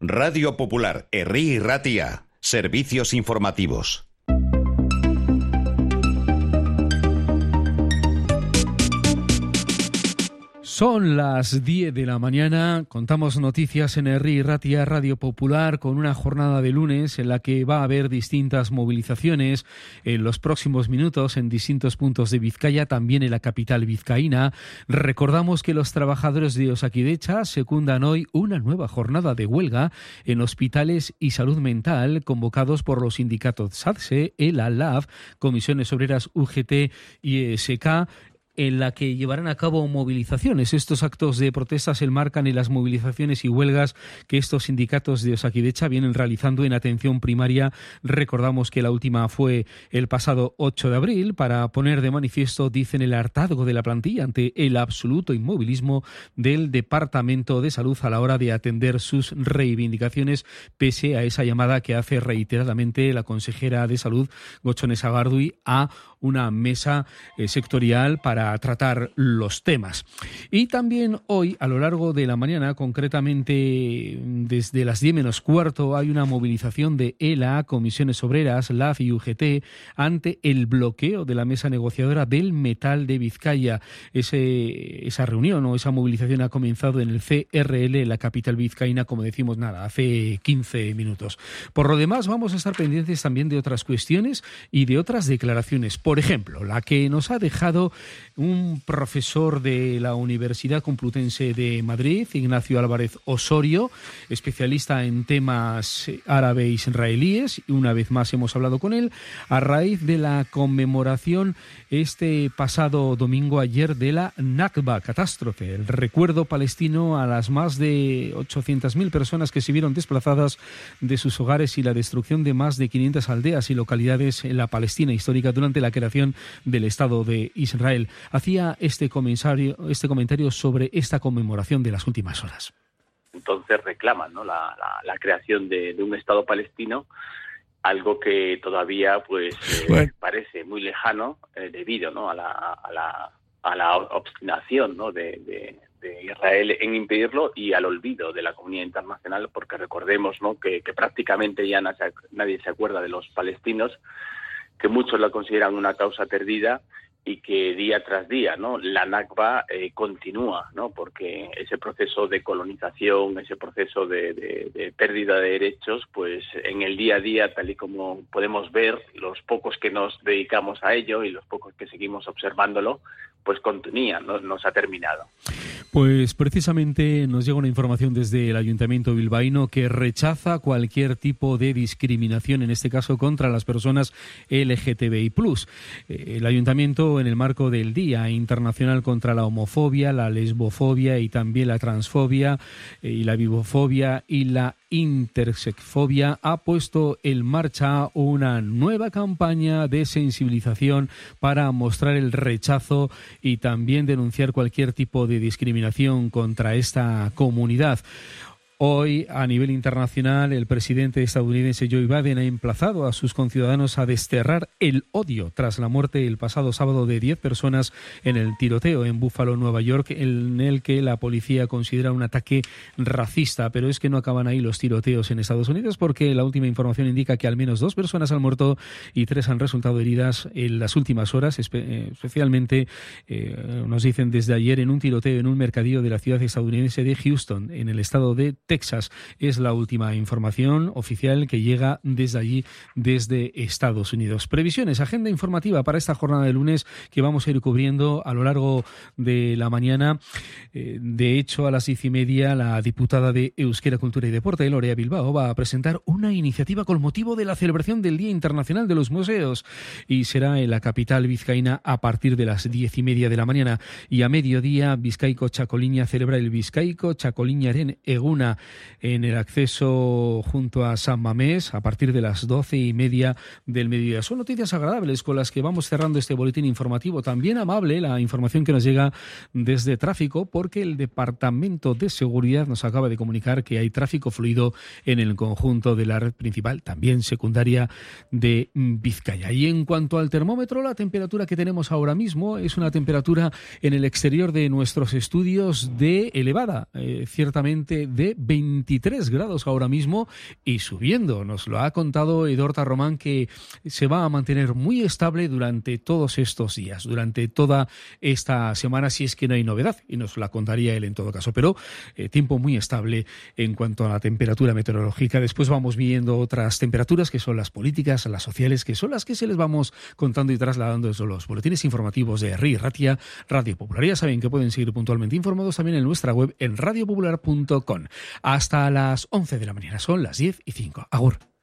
Radio Popular, Herri y Ratia. Servicios informativos. Son las 10 de la mañana, contamos noticias en Herri y Ratia, Radio Popular, con una jornada de lunes en la que va a haber distintas movilizaciones en los próximos minutos en distintos puntos de Vizcaya, también en la capital vizcaína. Recordamos que los trabajadores de Osakidetza secundan hoy una nueva jornada de huelga en hospitales y salud mental convocados por los sindicatos SATSE, ELA, LAV, Comisiones Obreras UGT y ESK, en la que llevarán a cabo movilizaciones. Estos actos de protesta se enmarcan en las movilizaciones y huelgas que estos sindicatos de Osakidetza vienen realizando en atención primaria. Recordamos que la última fue el pasado 8 de abril para poner de manifiesto, dicen, el hartazgo de la plantilla ante el absoluto inmovilismo del Departamento de Salud a la hora de atender sus reivindicaciones, pese a esa llamada que hace reiteradamente la consejera de Salud, Gotzone Sagardui, a una mesa sectorial para tratar los temas. Y también hoy, a lo largo de la mañana, concretamente desde las 10 menos cuarto, hay una movilización de ELA, Comisiones Obreras, LAV y UGT ante el bloqueo de la mesa negociadora del metal de Vizcaya. Esa reunión o esa movilización ha comenzado en el CRL, la capital vizcaína, como decimos, hace 15 minutos. Por lo demás, vamos a estar pendientes también de otras cuestiones y de otras declaraciones. Por ejemplo, la que nos ha dejado un profesor de la Universidad Complutense de Madrid, Ignacio Álvarez Osorio, especialista en temas árabe-israelíes. Una vez más hemos hablado con él a raíz de la conmemoración este pasado domingo ayer de la Nakba, catástrofe, el recuerdo palestino a las más de 800.000 personas que se vieron desplazadas de sus hogares y la destrucción de más de 500 aldeas y localidades en la Palestina histórica durante la creación del Estado de Israel. Hacía este comentario sobre esta conmemoración de las últimas horas. Entonces reclaman, ¿no?, la creación de un Estado palestino, algo que todavía parece muy lejano debido, ¿no?, a la obstinación, ¿no?, de Israel en impedirlo y al olvido de la comunidad internacional, porque recordemos, ¿no?, que prácticamente ya nadie se acuerda de los palestinos, que muchos la consideran una causa perdida y que día tras día, ¿no?, la Nakba continúa, ¿no?, porque ese proceso de colonización, ese proceso de pérdida de derechos, pues en el día a día, tal y como podemos ver, los pocos que nos dedicamos a ello y los pocos que seguimos observándolo, pues continúa, no se ha terminado. Pues precisamente nos llega una información desde el Ayuntamiento bilbaíno que rechaza cualquier tipo de discriminación, en este caso contra las personas LGTBI+. El Ayuntamiento, en el marco del Día Internacional contra la Homofobia, la Lesbofobia y también la Transfobia y la Bifobia y la Intersexfobia, ha puesto en marcha una nueva campaña de sensibilización para mostrar el rechazo y también denunciar cualquier tipo de discriminación contra esta comunidad. Hoy, a nivel internacional, el presidente estadounidense Joe Biden ha emplazado a sus conciudadanos a desterrar el odio tras la muerte el pasado sábado de 10 personas en el tiroteo en Buffalo, Nueva York, en el que la policía considera un ataque racista. Pero es que no acaban ahí los tiroteos en Estados Unidos, porque la última información indica que al menos 2 personas han muerto y 3 han resultado heridas en las últimas horas, especialmente, nos dicen desde ayer, en un tiroteo en un mercadillo de la ciudad estadounidense de Houston, en el estado de Texas. Es la última información oficial que llega desde allí, desde Estados Unidos. Previsiones, agenda informativa para esta jornada de lunes que vamos a ir cubriendo a lo largo de la mañana. De hecho, a las 10:30, la diputada de Euskera, Cultura y Deporte, Lorea Bilbao, va a presentar una iniciativa con motivo de la celebración del Día Internacional de los Museos y será en la capital vizcaína a partir de las 10:30 de la mañana. Y a mediodía, Bizkaiko Txakoliña celebra el Bizkaiko Txakoliñaren Eguna en el acceso junto a San Mamés a partir de las 12:30 del mediodía. Son noticias agradables con las que vamos cerrando este boletín informativo. También amable la información que nos llega desde tráfico, porque el Departamento de Seguridad nos acaba de comunicar que hay tráfico fluido en el conjunto de la red principal, también secundaria, de Vizcaya. Y en cuanto al termómetro, la temperatura que tenemos ahora mismo es una temperatura en el exterior de nuestros estudios de elevada, ciertamente de 23 grados ahora mismo y subiendo. Nos lo ha contado Edorta Román, que se va a mantener muy estable durante todos estos días, durante toda esta semana, si es que no hay novedad, y nos la contaría él en todo caso. Pero tiempo muy estable en cuanto a la temperatura meteorológica. Después vamos viendo otras temperaturas, que son las políticas, las sociales, que son las que se les vamos contando y trasladando desde los boletines informativos de RI Ratia, Radio Popular. Ya saben que pueden seguir puntualmente informados también en nuestra web en radiopopular.com. Hasta las 11 de la mañana, son las 10:05. Agur.